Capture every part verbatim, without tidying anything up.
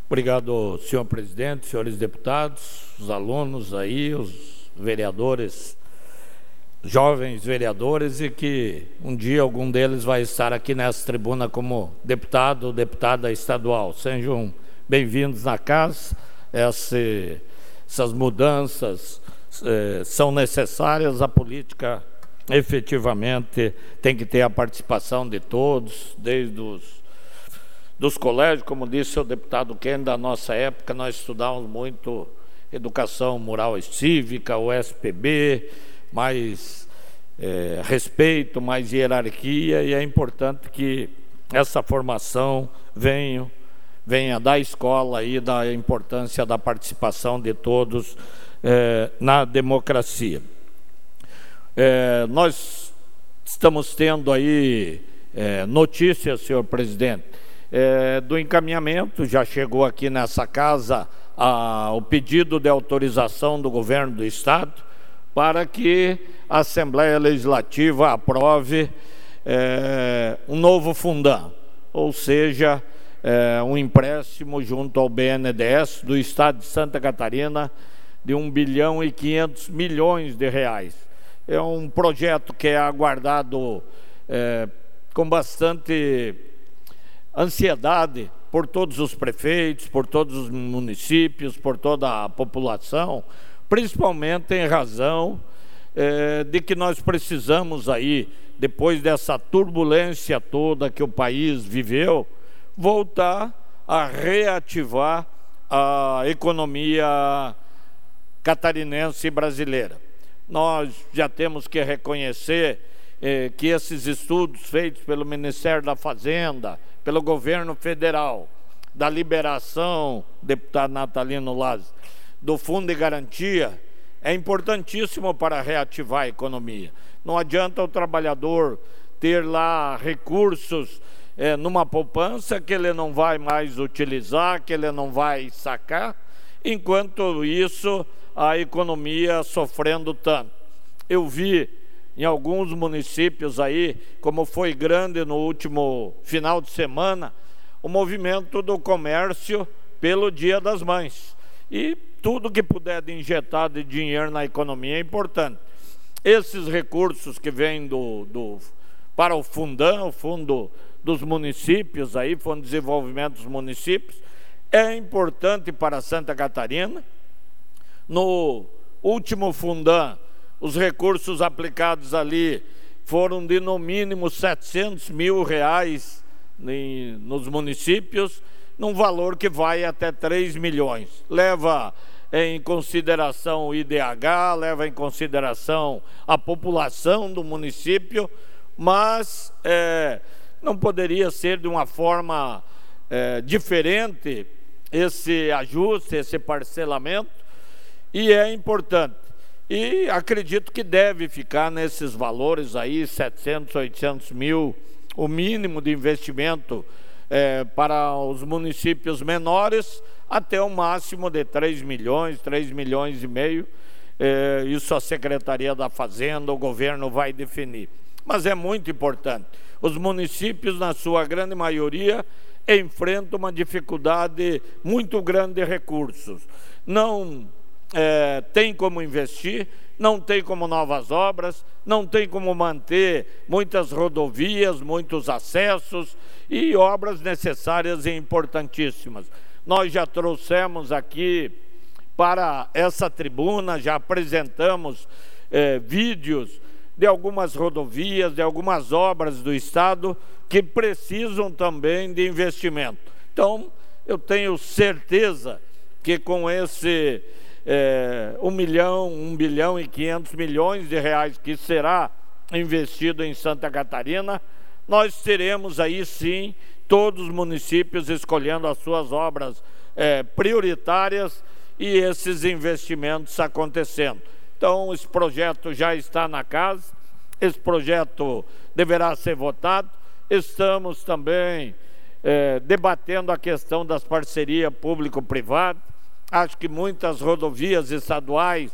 Obrigado, senhor presidente, senhores deputados, os alunos aí, os vereadores, jovens vereadores, e que um dia algum deles vai estar aqui nessa tribuna como deputado ou deputada estadual. Sejam bem-vindos na casa. Essa, essas mudanças eh, são necessárias. A política efetivamente tem que ter a participação de todos, desde os dos colégios, como disse o deputado Ken, da nossa época, nós estudávamos muito educação moral e cívica, o S P B, mais é, respeito, mais hierarquia, e é importante que essa formação venha, venha da escola e da importância da participação de todos é, na democracia. É, nós estamos tendo aí é, notícias, senhor presidente, É, do encaminhamento. Já chegou aqui nessa casa a, o pedido de autorização do governo do estado para que a Assembleia Legislativa aprove é, um novo Fundam, ou seja, é, um empréstimo junto ao B N D E S do estado de Santa Catarina de um bilhão e quinhentos milhões de reais. É um projeto que é aguardado é, com bastante ansiedade por todos os prefeitos, por todos os municípios, por toda a população, principalmente em razão eh, de que nós precisamos aí, depois dessa turbulência toda que o país viveu, voltar a reativar a economia catarinense e brasileira. Nós já temos que reconhecer eh, que esses estudos feitos pelo Ministério da Fazenda, pelo governo federal, da liberação, deputado Natalino Lázaro, do Fundo de Garantia, é importantíssimo para reativar a economia. Não adianta o trabalhador ter lá recursos é, numa poupança que ele não vai mais utilizar, que ele não vai sacar, enquanto isso a economia sofrendo tanto. Eu vi em alguns municípios aí, como foi grande no último final de semana, o movimento do comércio pelo Dia das Mães. E tudo que puder de injetar de dinheiro na economia é importante. Esses recursos que vêm do, do, para o Fundam, o Fundo dos Municípios, aí, Fundo de Desenvolvimento dos Municípios, é importante para Santa Catarina. No último Fundam, os recursos aplicados ali foram de no mínimo setecentos mil reais em, nos municípios, num valor que vai até três milhões. Leva em consideração o I D H, leva em consideração a população do município, mas é, não poderia ser de uma forma é, diferente esse ajuste, esse parcelamento, e é importante. E acredito que deve ficar nesses valores aí, setecentos, oitocentos mil, o mínimo de investimento é, para os municípios menores, até o máximo de três milhões, três milhões e meio. É, isso a Secretaria da Fazenda, o governo vai definir. Mas é muito importante. Os municípios, na sua grande maioria, enfrentam uma dificuldade muito grande de recursos. Não É, tem como investir, não tem como novas obras, não tem como manter muitas rodovias, muitos acessos e obras necessárias e importantíssimas. Nós já trouxemos aqui para essa tribuna, já apresentamos é, vídeos de algumas rodovias, de algumas obras do estado que precisam também de investimento. Então, eu tenho certeza que com esse É, um milhão, um bilhão e quinhentos milhões de reais que será investido em Santa Catarina, nós teremos aí sim todos os municípios escolhendo as suas obras é, prioritárias e esses investimentos acontecendo. Então, esse projeto já está na casa, esse projeto deverá ser votado. Estamos também é, debatendo a questão das parcerias público-privadas. Acho que muitas rodovias estaduais,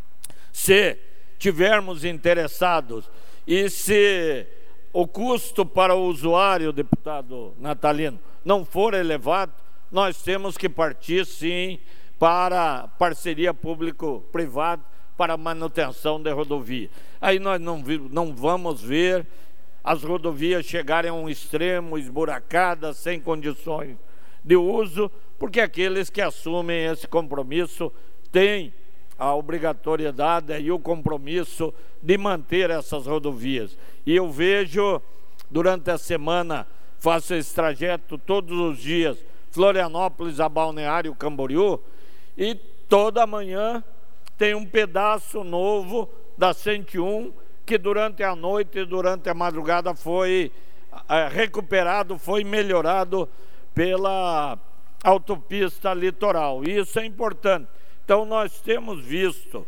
se tivermos interessados e se o custo para o usuário, deputado Natalino, não for elevado, nós temos que partir, sim, para parceria público-privada para a manutenção da rodovia. Aí nós não, não vamos ver as rodovias chegarem a um extremo, esburacadas, sem condições de uso, porque aqueles que assumem esse compromisso têm a obrigatoriedade e o compromisso de manter essas rodovias. E eu vejo, durante a semana, faço esse trajeto todos os dias, Florianópolis a Balneário Camboriú, e toda manhã tem um pedaço novo da cento e um que durante a noite e durante a madrugada foi é, recuperado, foi melhorado pela autopista litoral. E isso é importante. Então nós temos visto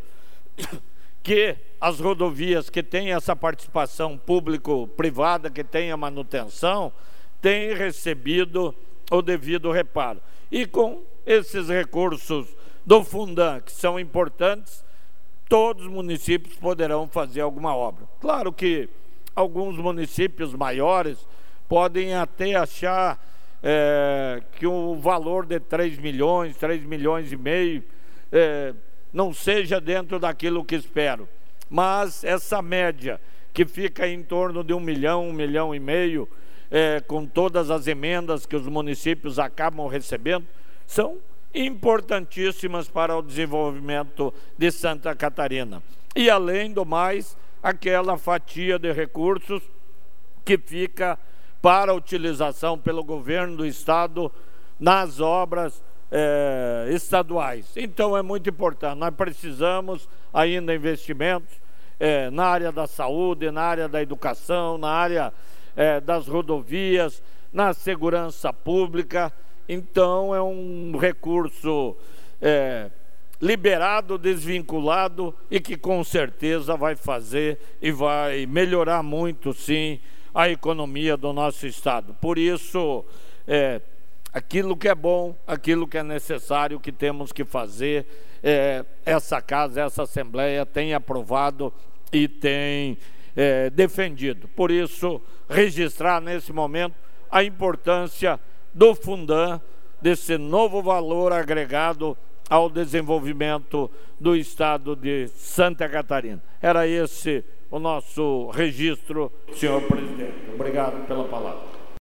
que as rodovias que têm essa participação público-privada, que têm a manutenção, têm recebido o devido reparo. E com esses recursos do Fundan, que são importantes, todos os municípios poderão fazer alguma obra. Claro que alguns municípios maiores podem até achar é, que o valor de três milhões, três milhões e meio, é, não seja dentro daquilo que espero. Mas essa média que fica em torno de um milhão, um milhão e meio, é, com todas as emendas que os municípios acabam recebendo, são importantíssimas para o desenvolvimento de Santa Catarina. E além do mais, aquela fatia de recursos que fica para utilização pelo governo do estado nas obras eh, estaduais. Então é muito importante, nós precisamos ainda investimentos eh, na área da saúde, na área da educação, na área eh, das rodovias, na segurança pública. Então é um recurso é, liberado, desvinculado e que com certeza vai fazer e vai melhorar muito, sim, a economia do nosso estado. Por isso, é, aquilo que é bom, aquilo que é necessário, que temos que fazer, é, essa casa, essa Assembleia tem aprovado e tem é, defendido. Por isso, registrar nesse momento a importância do Fundan, desse novo valor agregado ao desenvolvimento do estado de Santa Catarina. Era esse o nosso registro, senhor presidente. Obrigado pela palavra.